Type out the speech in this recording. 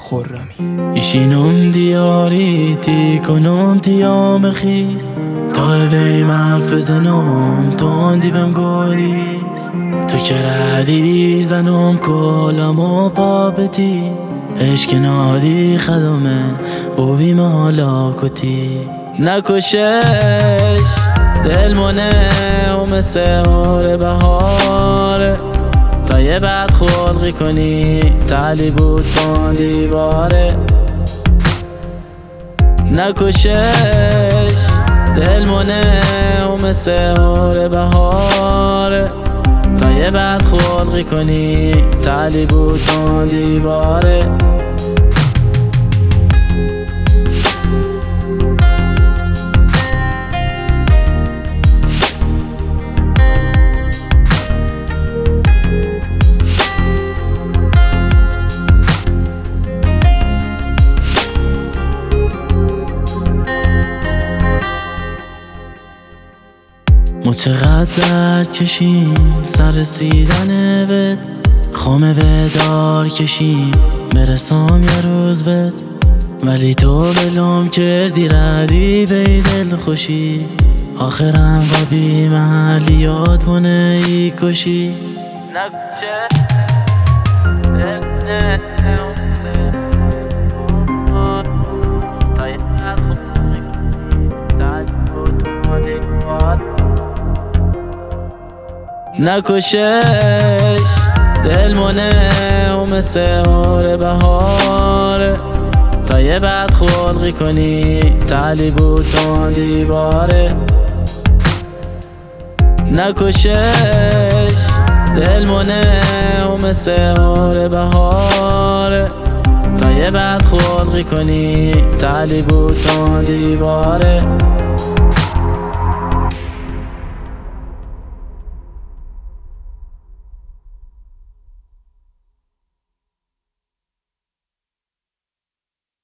خرمی. ایشینم دیاری تی کنم تیام خیز تا ویم حرف بزنم تو دیوم گویز تو که ردی زنم کلم و پاپتی عشق نادی خدمه بویم حالا کتی نکشش دل منه و مثل حال بهاره تا یه بد خلقی کنی تعلی بود پان دیواره نکشش دل منه و مثل حال بهاره تا یه بد خلقی کنی تعلی بود پان دیواره ما چقدر درد کشیم سر رسیدن بهت خامه ودار کشیم برسام یه روز بهت ولی تو بلوم کردی ردی به دل خوشی آخرم با بی محلیات منه ای کشی نکشش دل منه و مثل حال بهاره تا یه بد خلقی کنی تعلی بود تان دیواره نکشش دل منه و مثل حال بهاره تا یه بد خلقی کنی تعلی بود تان دیواره